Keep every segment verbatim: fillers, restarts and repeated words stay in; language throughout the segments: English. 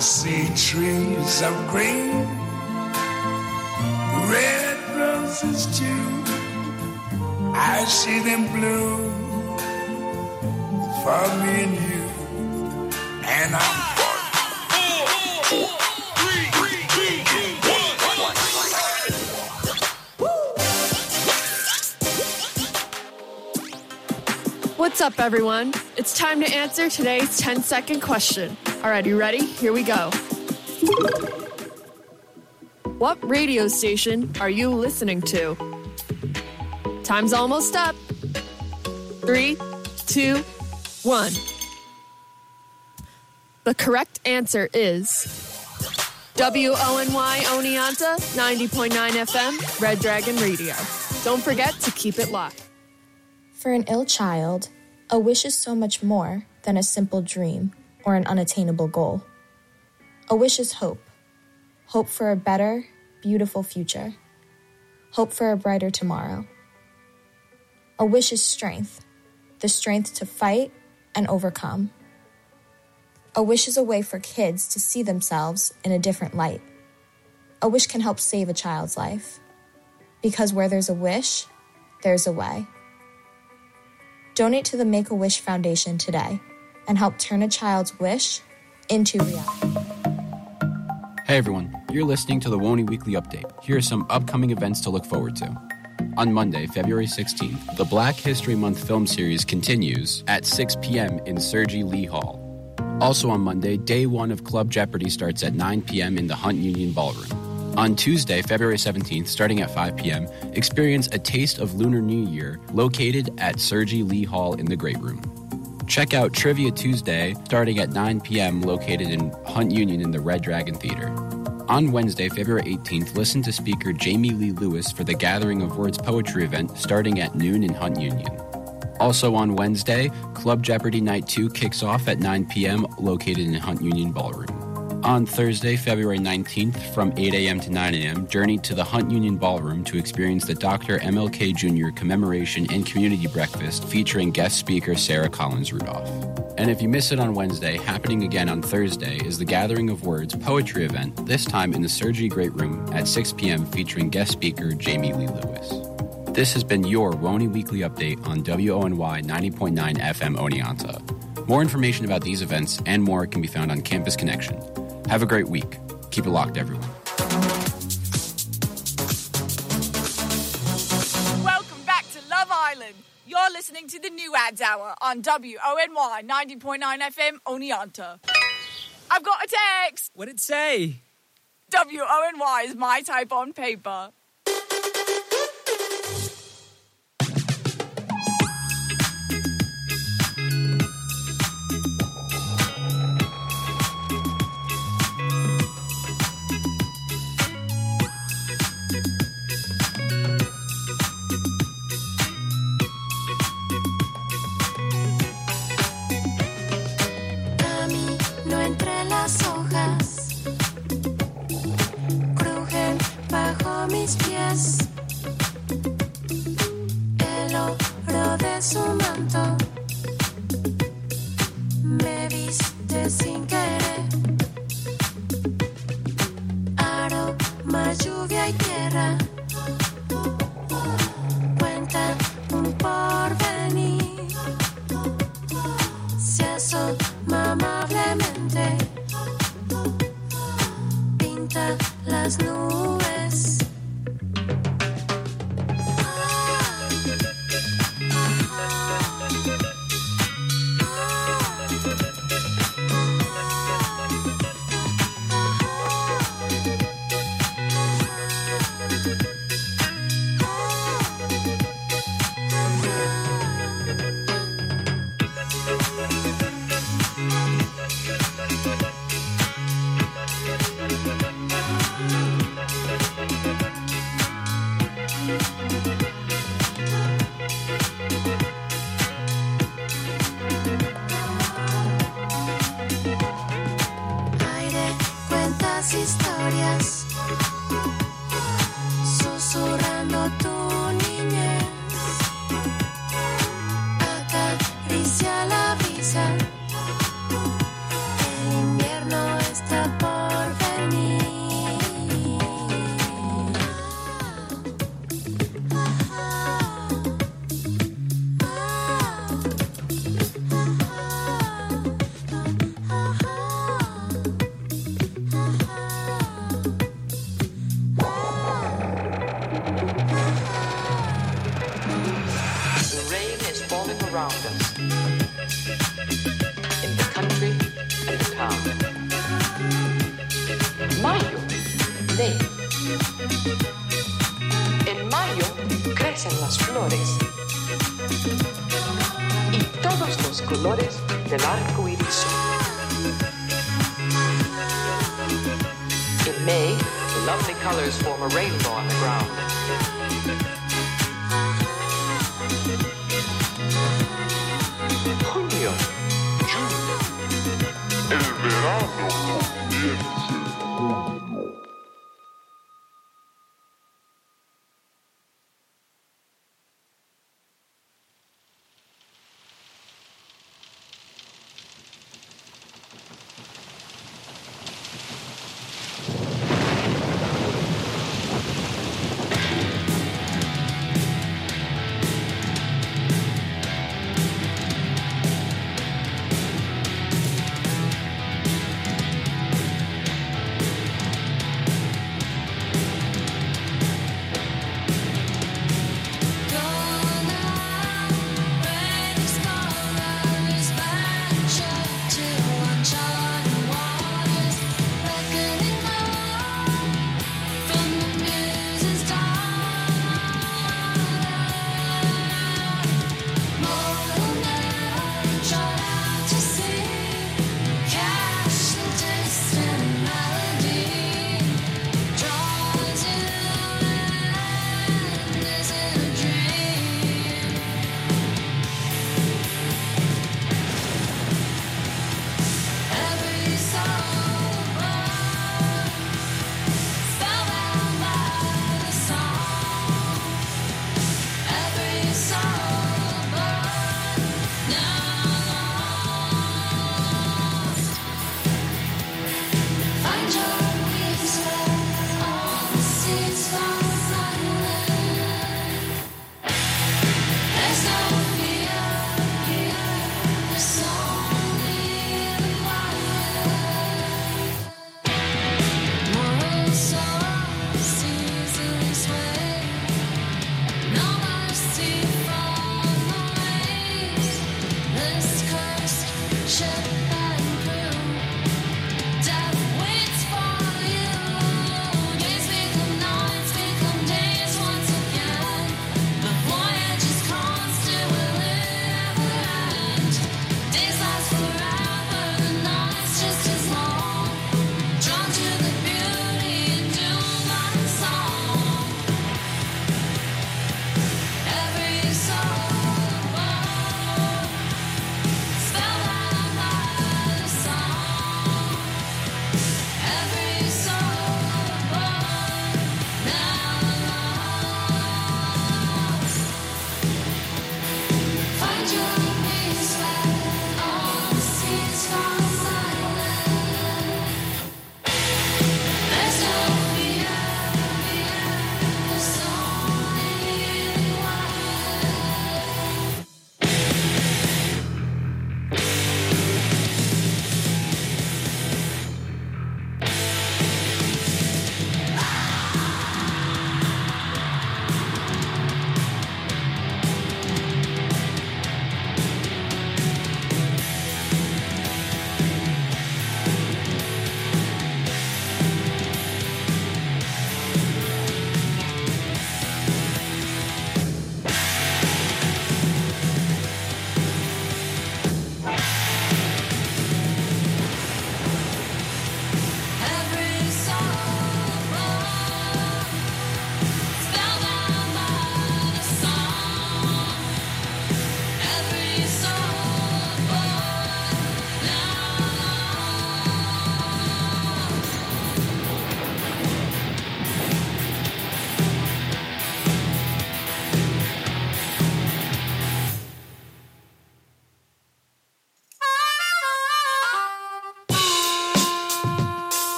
see trees of green, red roses too. I see them bloom for me and you, and I'm What's up, everyone? It's time to answer today's ten-second question. All right, you ready? Here we go. What radio station are you listening to? Time's almost up. Three, two, one. The correct answer is W O N Y Oneonta, ninety point nine F M, Red Dragon Radio. Don't forget to keep it locked. For an ill child, a wish is so much more than a simple dream or an unattainable goal. A wish is hope. Hope for a better, beautiful future. Hope for a brighter tomorrow. A wish is strength, the strength to fight and overcome. A wish is a way for kids to see themselves in a different light. A wish can help save a child's life. Because where there's a wish, there's a way. Donate to the Make-A-Wish Foundation today and help turn a child's wish into reality. Hey everyone, you're listening to the WONY Weekly Update. Here are some upcoming events to look forward to. On Monday, February sixteenth, the Black History Month film series continues at six p.m. in Sergi Lee Hall. Also on Monday, day one of Club Jeopardy starts at nine p.m. in the Hunt Union Ballroom. On Tuesday, February seventeenth, starting at five p.m., experience a taste of Lunar New Year located at Sergi Lee Hall in the Great Room. Check out Trivia Tuesday, starting at nine p.m., located in Hunt Union in the Red Dragon Theater. On Wednesday, February eighteenth, listen to speaker Jamie Lee Lewis for the Gathering of Words poetry event starting at noon in Hunt Union. Also on Wednesday, Club Jeopardy Night two kicks off at nine p.m., located in Hunt Union Ballroom. On Thursday, February nineteenth, from eight a.m. to nine a.m., journey to the Hunt Union Ballroom to experience the Doctor M L K Junior Commemoration and Community Breakfast featuring guest speaker Sarah Collins Rudolph. And if you miss it on Wednesday, happening again on Thursday is the Gathering of Words poetry event, this time in the Sergi Great Room at six p.m. featuring guest speaker Jamie Lee Lewis. This has been your WONY Weekly Update on W O N Y ninety point nine F M Oneonta. More information about these events and more can be found on Campus Connection. Have a great week. Keep it locked, everyone. Welcome back to Love Island. You're listening to the New Ads Hour on W O N Y ninety point nine F M Oneonta. I've got a text. What'd it say? W O N Y is my type on paper. Mis pies, el oro de su manto me viste sin querer, aroma, lluvia y tierra, cuenta un porvenir, se asoma amablemente, pinta las nubes. Historias, susurrando tu niñez, acaricia la brisa, el invierno está seis. En mayo crecen las flores y todos los colores del arco iris. In May, lovely colors form a rainbow on the ground. Junio, giugno, el verano comienza.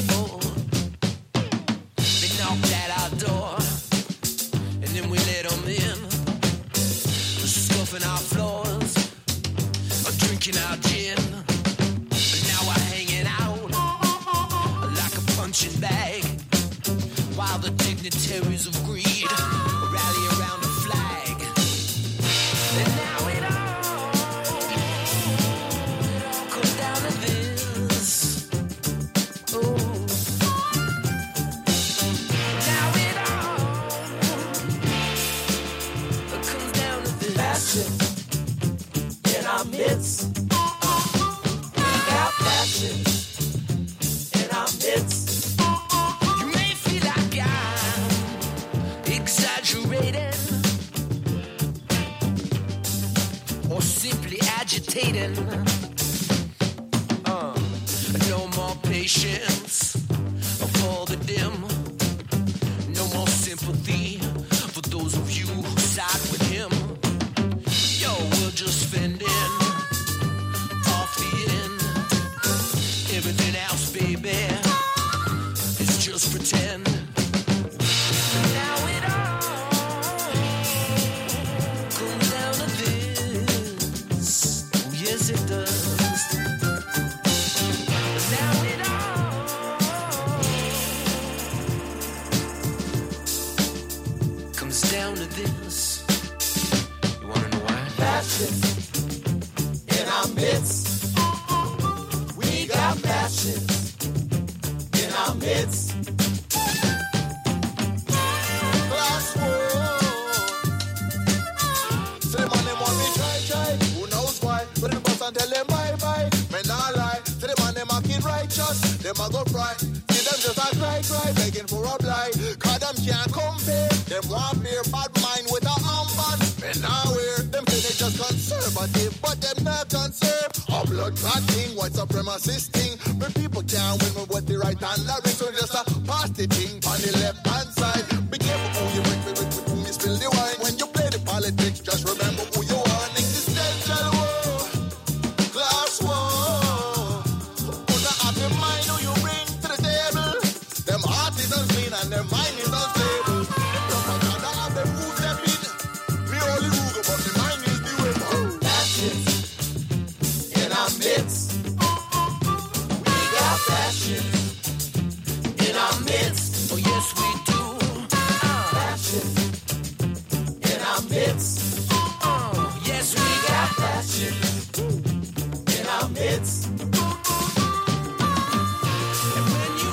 They knocked at our door, and then we let them in. sweeping our floors, drinking our gin. But now we're hanging out like a punching bag, while the dignitaries of greed rally around the flag. And now it all, it all comes down to this. Oh. Now it all, it comes down to this. Passion in our midst. We got passion in our midst. You may feel like I'm exaggerating or simply agitating. Uh, no more patience for the dim. No more sympathy for those of you who side with him. Yo, we're just fending off the end. Everything else, baby, is just pretend. Now it all comes down to this. Oh, yes, it does. Now it all comes down to this. You wanna know why? Passion in our midst. We got passion in our midst. Class war. Say the man them want me try try. Who knows why? But the boss and tell them bye bye. Men not lie. Say the man them a kid righteous. Them a go fry. See them just a cry cry, begging for a blight. Cause them can't compare. Them want beer bad mind with a armband. Men not wear. Them say they just conservative, but them not conserve. A blood clot thing, white supremacist thing. But people can't win me with the right hand lyrics. So just a pass the thing on the left hand side. Be careful who you with, with, with whom you spill the wine. When you play the politics, just remember who you are. Existential war, class war. Who's not have your mind who you bring to the table? Them heart is unclean and their mind is unstable. Them propaganda have them food them in. We only Google, but the mind is the weapon. Passion in our midst. We got passion in our midst. Oh, yes, we do. Passion in our midst. Oh, yes, we got passion in our midst. And when you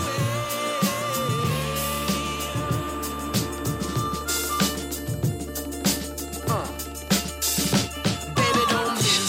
uh, baby, don't miss.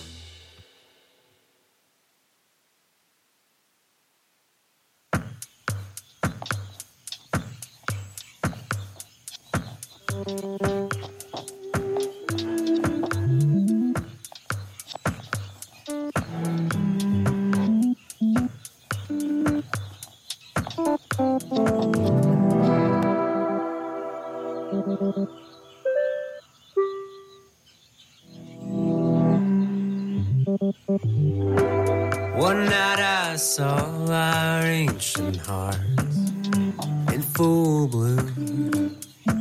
One night I saw our ancient hearts in full bloom,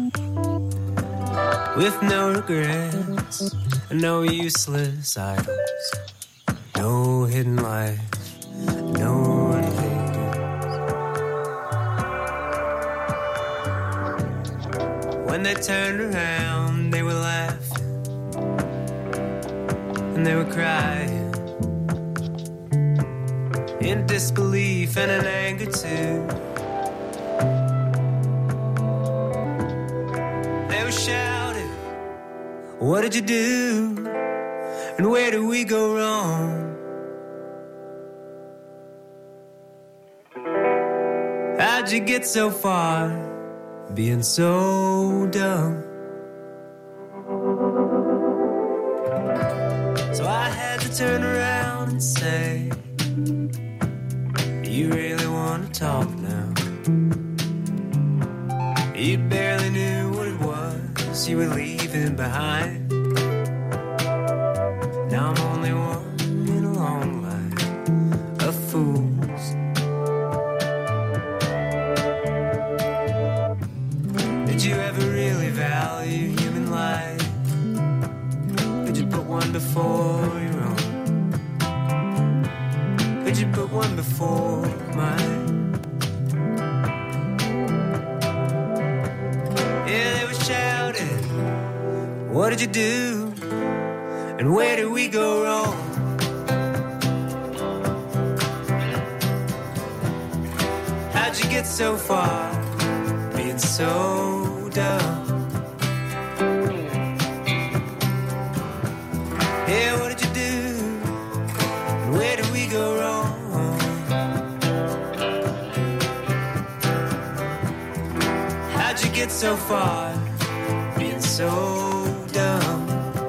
with no regrets, no useless idols, no hidden life, no invaders. When they turned around, they were laughing and they were crying, in disbelief and in anger too. They were shouting, what did you do? And where did we go wrong? How'd you get so far, being so dumb? So I had to turn around and say, you really want to talk now? You barely knew what it was you were leaving behind. Now I'm only one in a long line of fools. Did you ever really value human life? before your own? Could you put one before mine? Yeah, they were shouting, what did you do? And where did we go wrong? How'd you get so far, being so dumb? Yeah, what did you do? And where did we go wrong? How'd you get so far, being so dumb?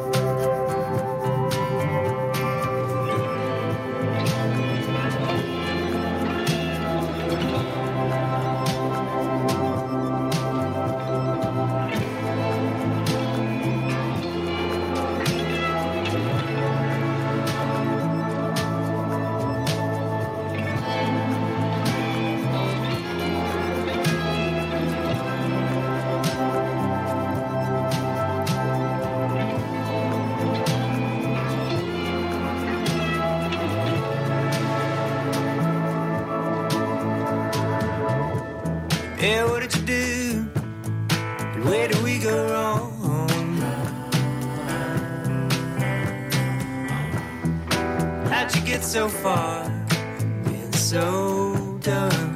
Yeah, what did you do? And where did we go wrong? How'd you get so far, being so dumb?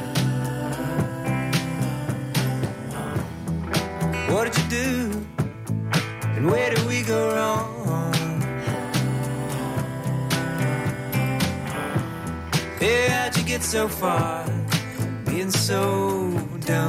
What did you do? And where did we go wrong? Yeah, how'd you get so far, being so dumb?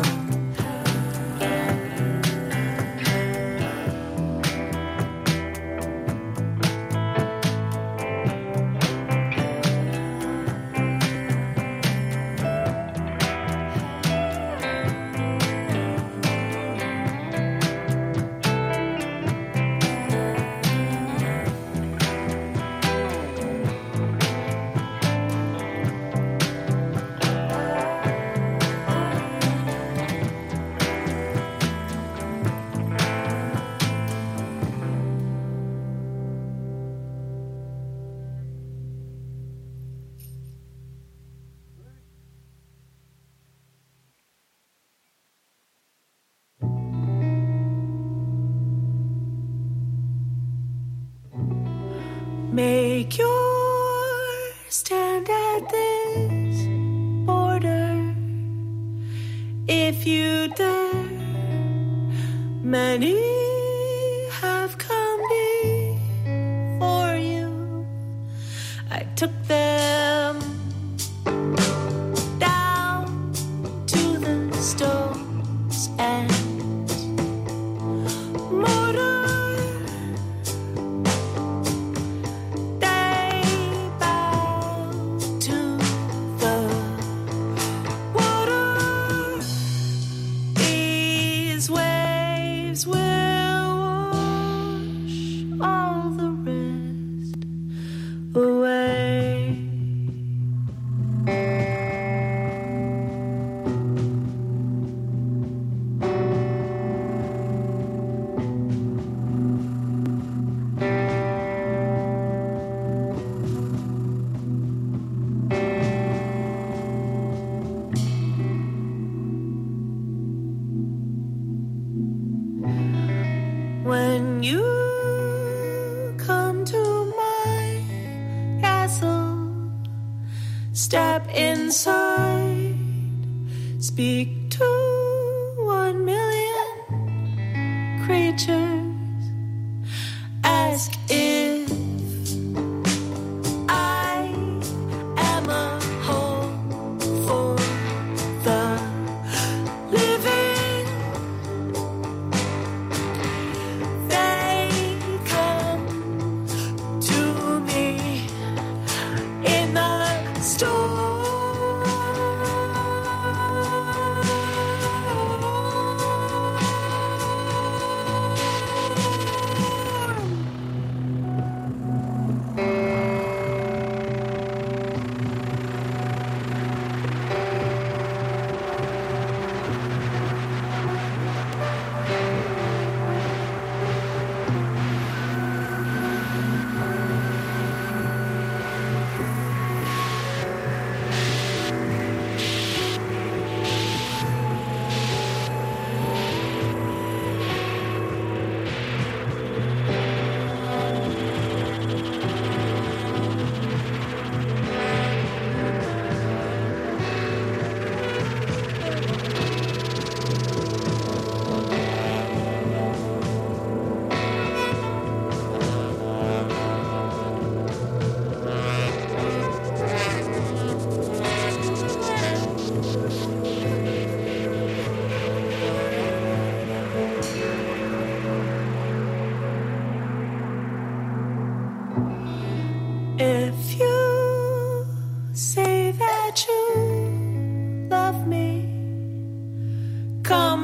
Make your stand at this border if you dare. Many have come before you. I took them down to the stones and mortar. When you come to my castle, step inside, speak to one million creatures, ask if I am a home for the living.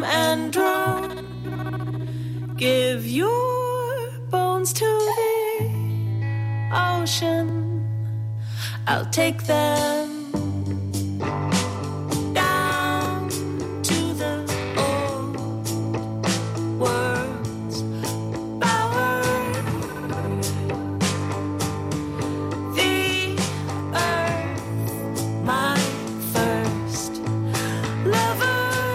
come and drown. Give your bones to the ocean. I'll take them down to the old world's bower. The earth, my first lover.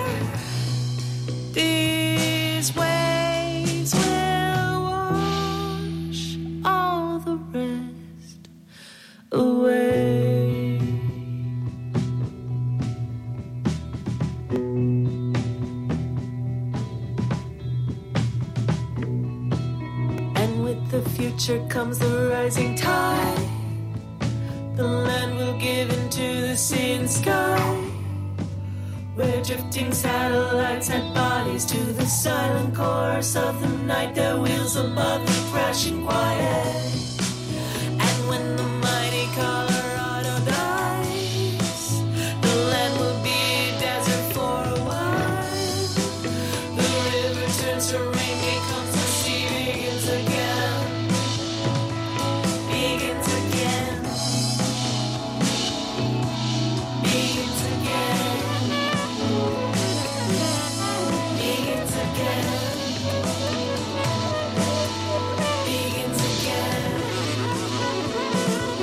These waves will wash all the rest away. And with the future comes the rising tide. The land will give into the sea and sky, where drifting satellites add bodies to the silent chorus of the night. Their wheels above the crashing quiet. And when the mighty Colorado dies, the land will be a desert for a while. The river turns to rain, becomes the sea, begins again. Begins again. Begins again. Begins again. Begins again.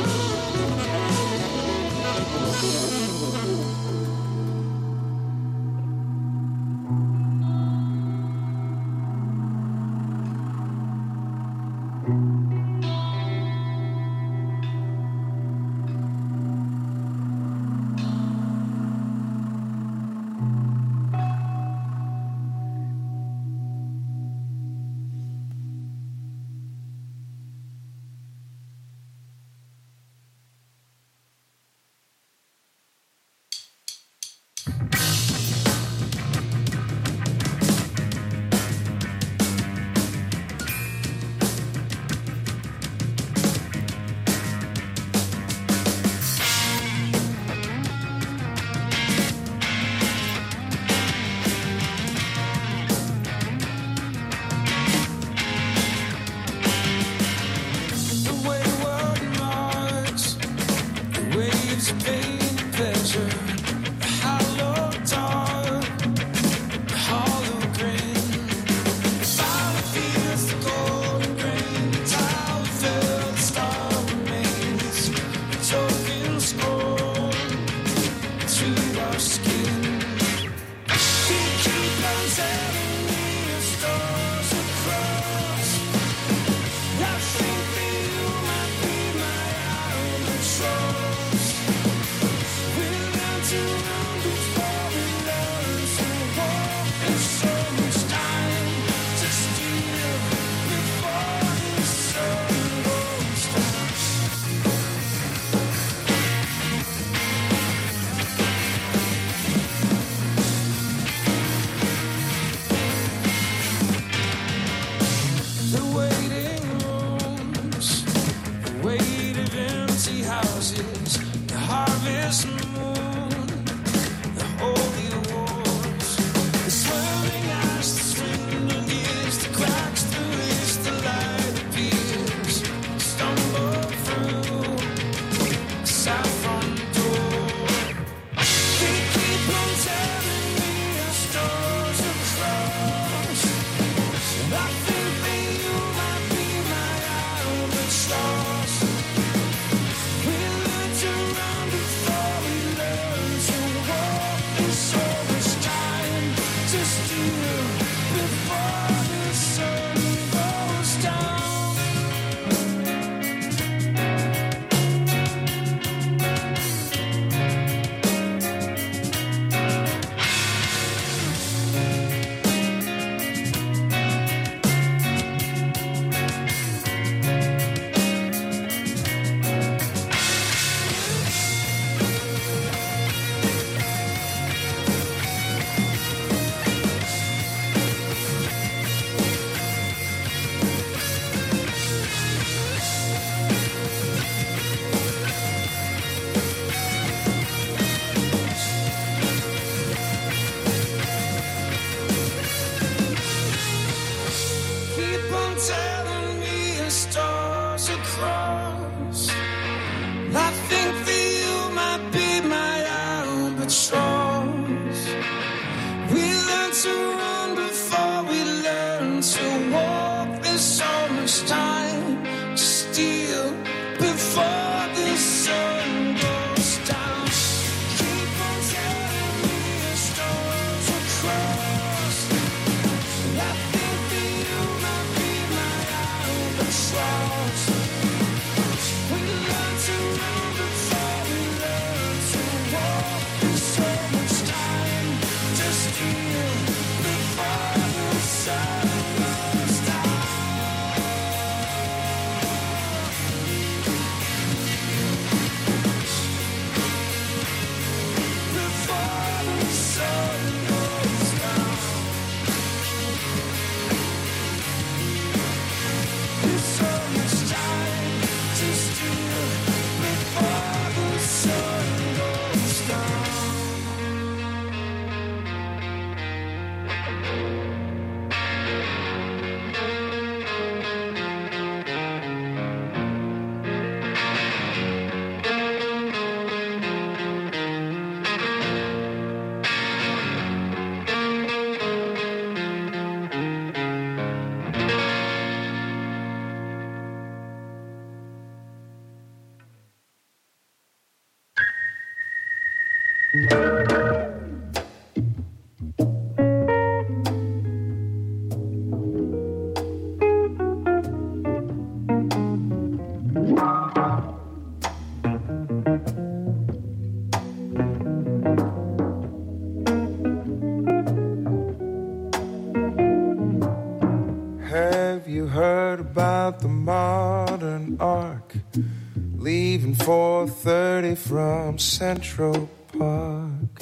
Have you heard about the modern arc? Leaving four thirty from Central Park.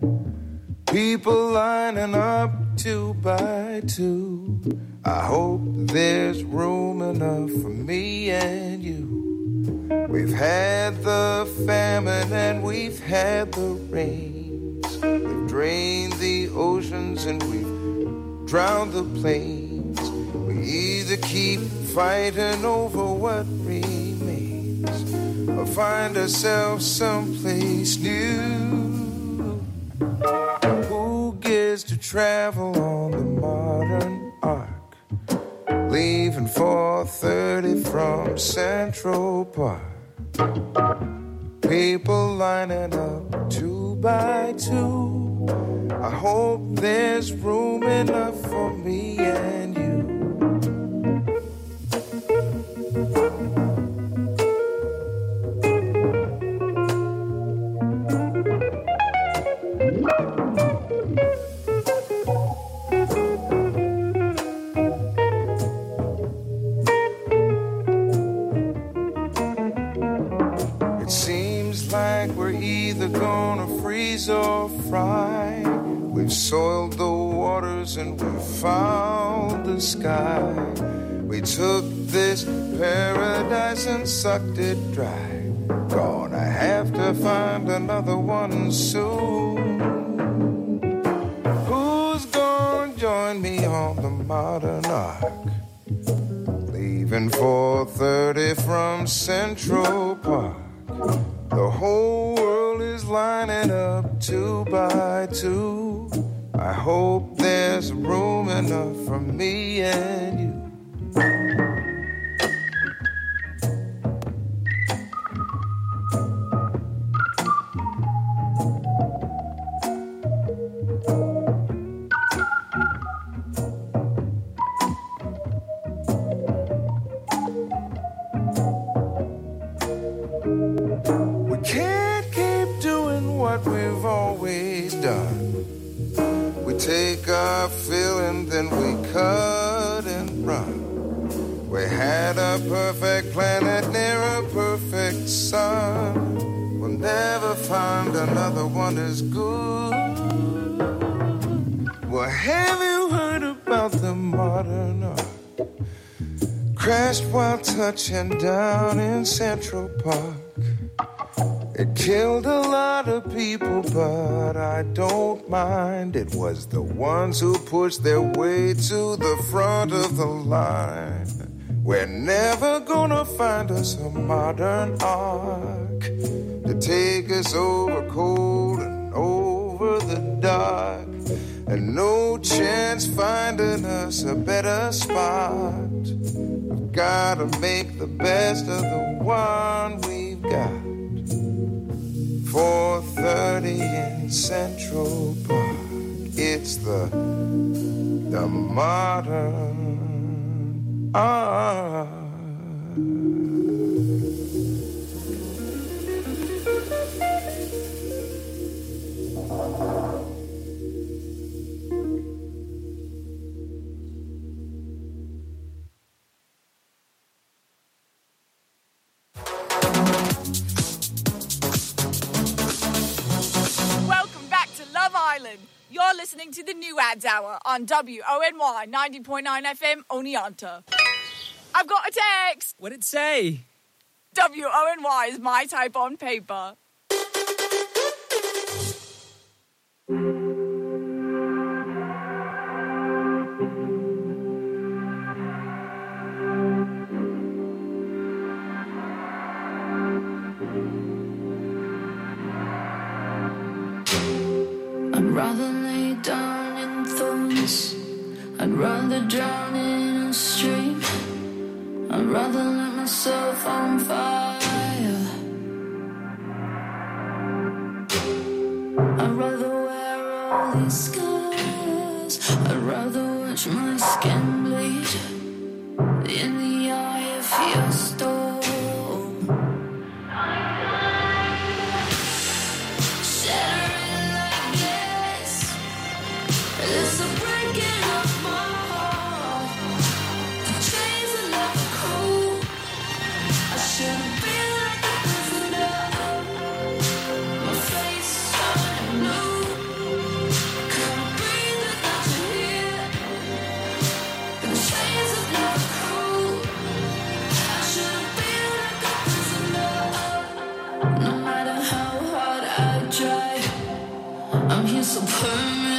People lining up two by two. I hope there's room enough for me and you. We've had the famine and we've had the rains. We've drained the oceans and we've drowned the plains. We either keep fighting over what remains or find ourselves someplace new. Who gets to travel on the modern arc? Leaving four thirty from Central Park. People lining up two by two. I hope there's room enough for me and you. It seems like we're either gonna freeze or fry. We've soiled the waters and we've fouled the sky. We took this paradise and sucked it dry. Gonna have to find another one soon. Who's gonna join me on the modern arc? Leaving four thirty from Central Park. The whole world is lining up two by two. I hope there's room enough for me and you. We can't keep doing what we've always done. We take our fill and then we cut and run. We had a perfect planet near a perfect sun. We'll never find another one as good. Well, have you heard about the modern art? Crashed while touching down in Central Park. It killed a lot of people, but I don't mind. It was the ones who pushed their way to the front of the line. We're never gonna find us a modern ark to take us over cold and over the dark. And no chance finding us a better spot. We've gotta make the best of the one we've got. four thirty in Central Park. It's the the modern art. Ads Hour on W O N Y ninety point nine F M Oneonta. I've got a text. What'd it say? W O N Y is my type on paper. I'd rather lay down in thorns. I'd rather drown in a stream. I'd rather let myself on fire. I'd rather wear all these scars. I'd rather watch my skin bleed in the eye of your storm. It's a breaking of my heart. The chains are never cold. I shouldn't be like a prisoner. My face shining blue. Can't breathe without you here. The chains are never cold. I shouldn't be like a prisoner. No matter how hard I try, I'm here so permanently.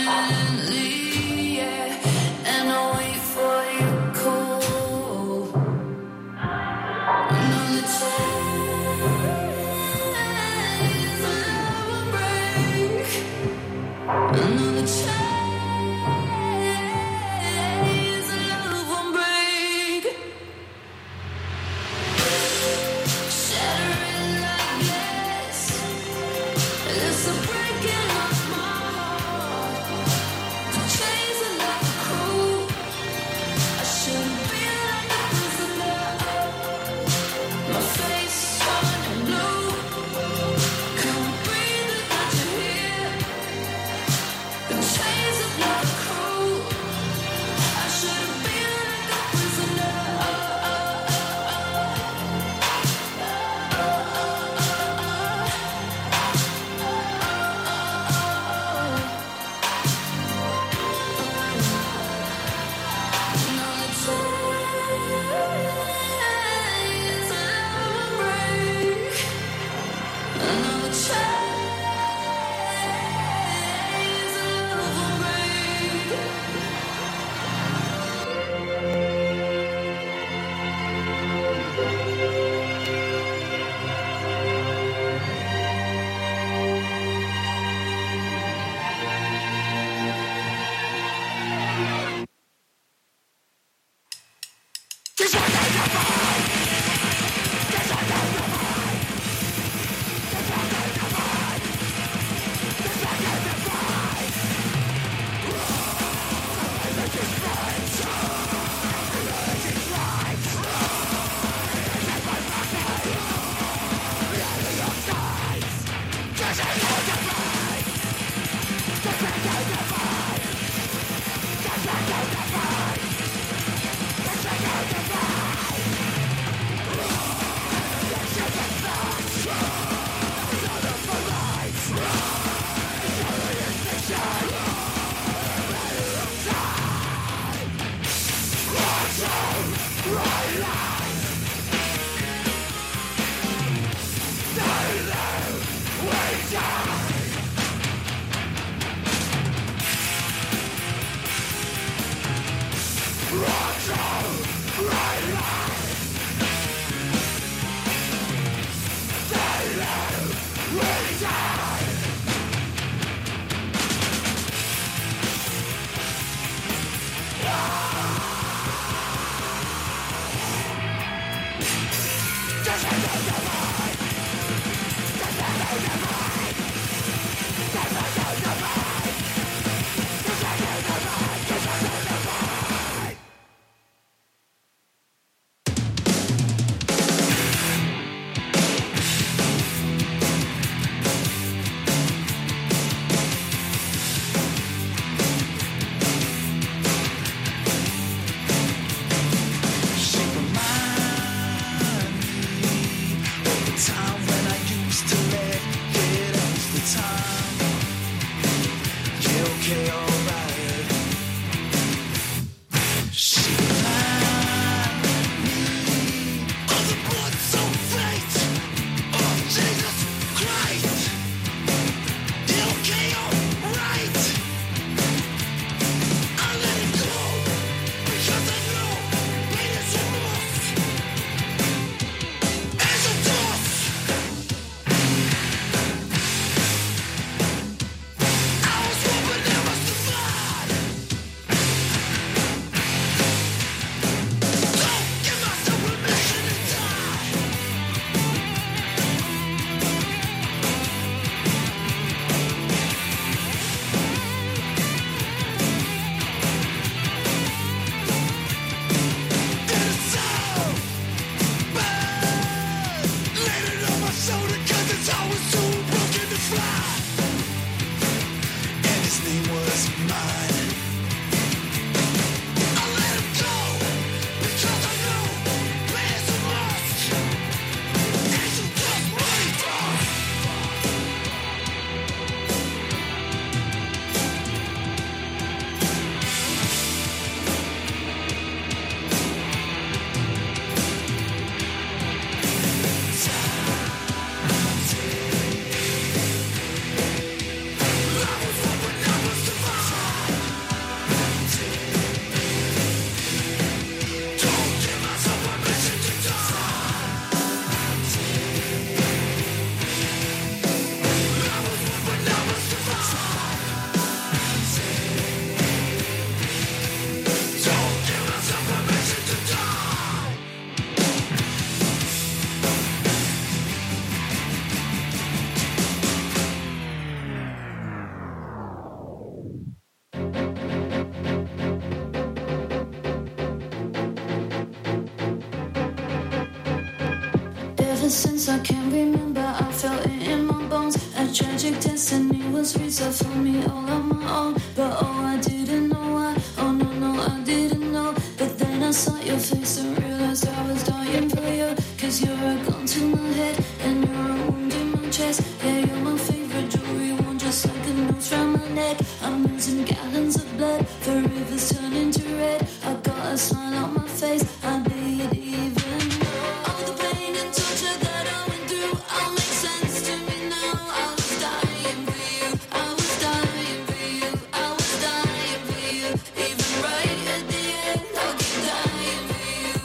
Ever since I can remember, I felt it in my bones. A tragic destiny was reserved for me all on my own. But oh, I didn't know why. Oh no, no, I didn't know. But then I saw your face and realized I was dying for you. Cause you're a gun to my head and you're a wound in my chest. Yeah, you're my favorite jewelry one, just like a noose round my neck. I'm losing gallons of blood, the river's turning to red. I got a smile on my face, I didn't even know. All the pain and torture that I went through all makes sense to me now. I was dying for you, I was dying for you, I was dying for you. Even right at the end, I'll keep dying for you.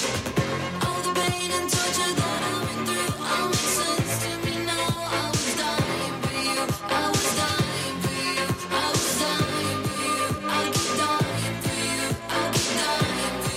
All the pain and torture that I went through all makes sense to me now. I was dying for you, I was dying for you, I was dying for you. I'll keep dying for you, I'll keep dying for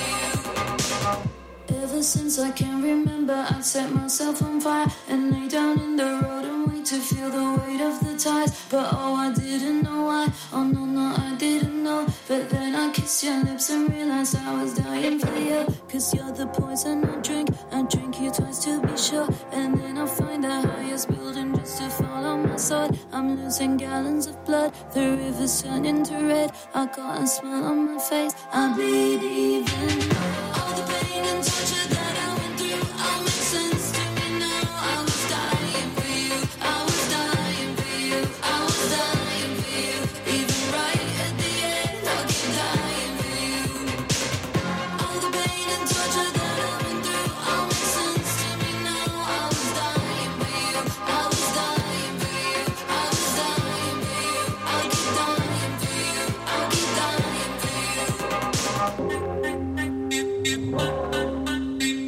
you. Ever since I can remember, I set myself on fire and lay down in the road and wait to feel the weight of the tides. But oh, I didn't know why. Oh no, no, I didn't know. But then I kissed your lips and realized I was dying for you. Cause you're the poison I drink. I drink you twice to be sure. And then I find the highest building just to fall on my sword. I'm losing gallons of blood, the river's turning to red. I got a smile on my face, I bleed even more. All the pain and torture that I went through all makes sense to me now. I was dying for you, I was dying for you, I was dying for you. Even right at the end, I'll keep dying for you. All the pain and torture that I went through all makes sense to me now. I was dying for you, I was dying for you, I was dying for you. I'll keep dying for you, I'll keep dying for you.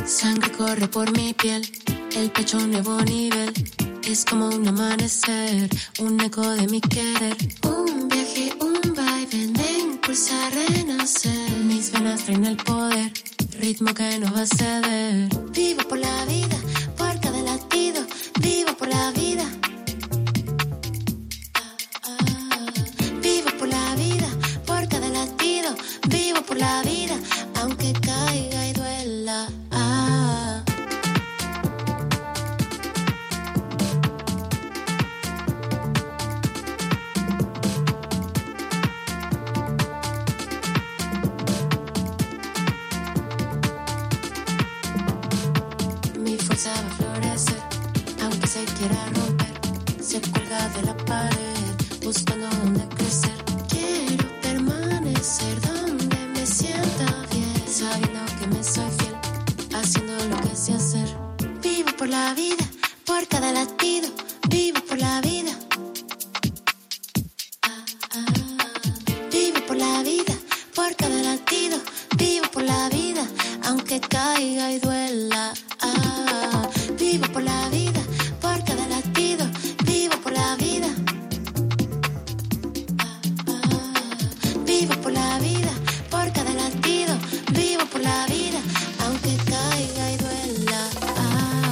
Sangre corre por mi piel, el pecho a un nuevo nivel. Es como un amanecer, un eco de mi querer. Un viaje, un vaivén me impulsa a renacer. Mis venas traen el poder, ritmo que no va a ceder. Vivo por la vida, por cada latido. Vivo por la vida. Ah, ah. Vivo por la vida, por cada latido. Vivo por la vida, aunque caiga y duela. Ah. Mi fuerza va a florecer, aunque se quiera romper. Se cuelga de la pared, buscando donde crecer. Quiero permanecer donde me sienta bien, sabiendo que me soy fiel, haciendo lo que sé hacer. Vivo por la vida, por cada latido. Vivo por la vida. Ah, ah. Vivo por la vida, por cada latido. Vivo por la vida, aunque caiga y duela. Ah, vivo por la vida, por cada latido. Vivo por la vida. Ah, ah. Vivo por la vida, por cada latido. Vivo por la vida, aunque caiga y duela. Ah.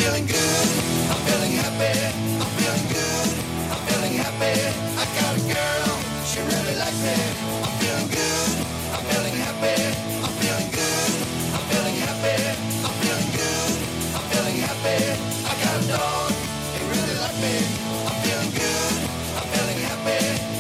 feeling good. I'm feeling happy. I'm feeling good. I'm feeling happy. I got a girl. She really likes me. I'm feeling good. I'm feeling happy. I'm feeling good. I'm feeling happy. I'm feeling good. I'm feeling happy. I got a dog. He really likes me. I'm feeling good. I'm feeling happy.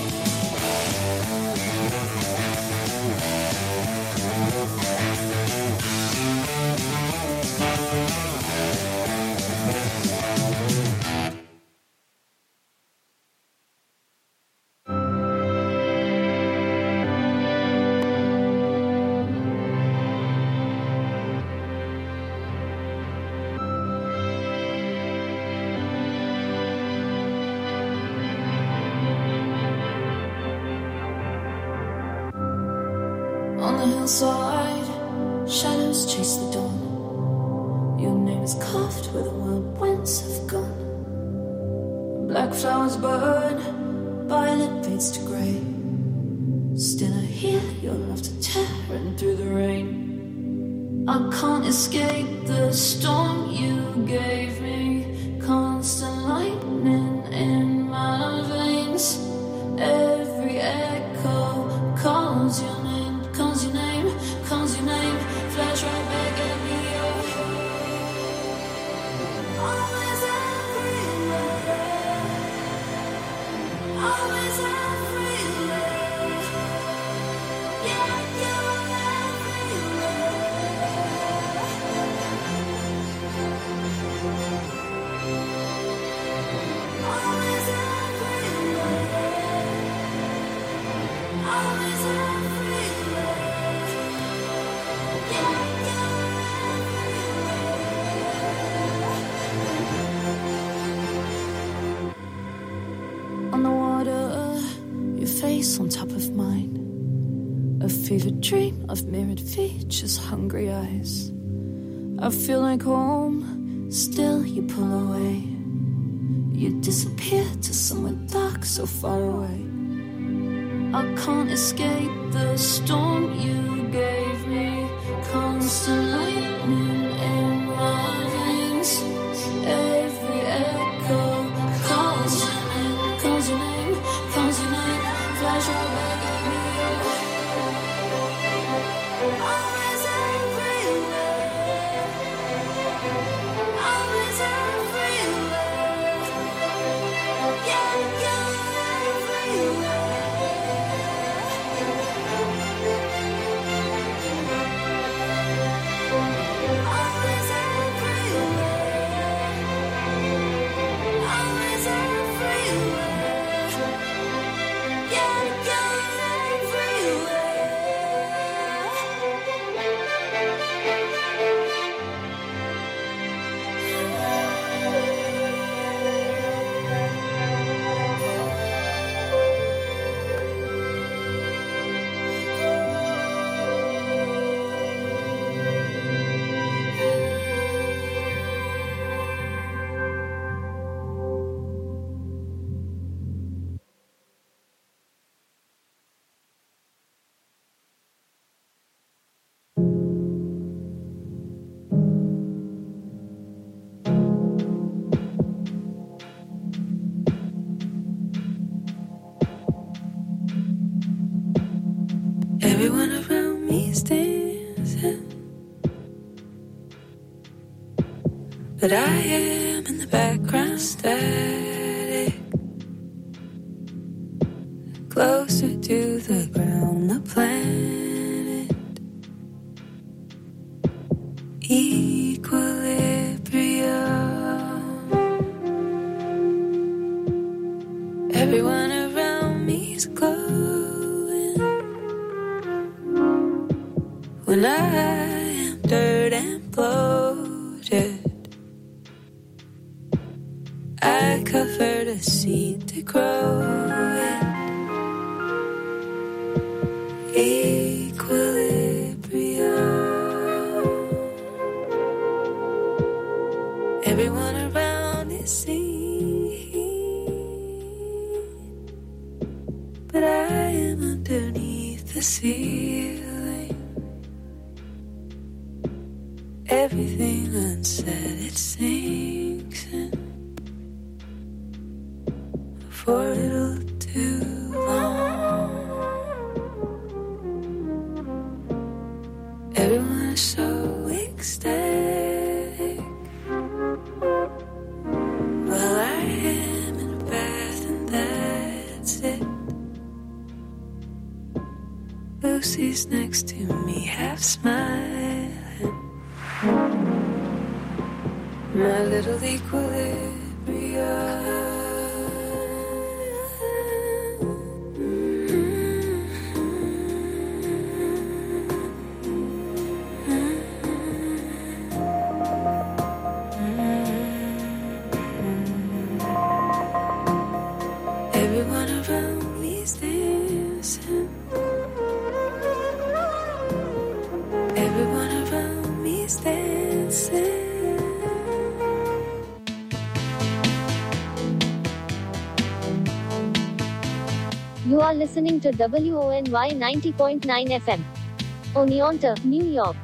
On the hillside, shadows chase the dawn. Your name is carved where the wild winds have gone. Black flowers burn, violet fades to grey. Still I hear your laughter tearing through the rain. I can't escape the storm you gave me. Constant lightning in my veins. Every echo calls your name. Calls your name, calls your name, flash right back at me. Oh. Always everywhere, always everywhere. Yeah, you're everywhere. Always everywhere, always everywhere. On the water, your face on top of mine. A fevered dream of mirrored features, hungry eyes. I feel like home, still you pull away. You disappear to somewhere dark, so far away. I can't escape the storm you gave me. Constant lightning in my veins. Every echo calls your name, calls your name, calls your name. Flash right back at me. Always everywhere, always everywhere. Yeah, you're everywhere. Always everywhere, always everywhere. Yeah, you're everywhere. Everyone around me is dancing, but I am in the background static, closer to the ground, the planet, equilibrium. Everyone around me is glowing when I am dirt and bloated. I covered a seed to grow in equilibrium. Everyone around is seen, but I am underneath the ceiling. Everything unsaid, it seems. for a little too long. Everyone is so ecstatic. Well, I am in a bath and that's it. Lucy's next to me, half smiling. My little equilibrium. Everyone around me's dancing. Everyone around me's dancing. You are listening to W O N Y ninety point nine F M. Oneonta, New York.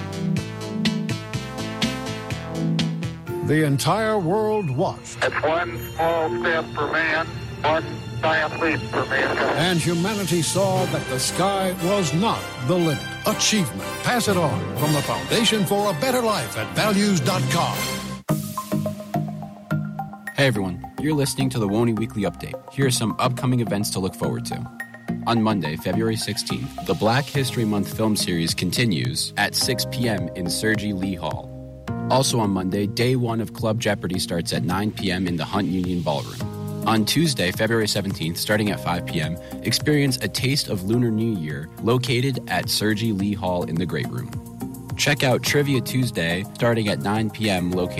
The entire world watched. It's one small step for man, one giant leap for mankind. And humanity saw that the sky was not the limit. Achievement. Pass it on from the Foundation for a Better Life at values dot com. Hey everyone, you're listening to the Woney Weekly Update. Here are some upcoming events to look forward to. On Monday, February sixteenth, the Black History Month film series continues at six p.m. in Sergi Lee Hall. Also on Monday, day one of Club Jeopardy starts at nine p.m. in the Hunt Union Ballroom. On Tuesday, February seventeenth, starting at five p.m., experience a taste of Lunar New Year located at Sergi Lee Hall in the Great Room. Check out Trivia Tuesday starting at nine p.m. located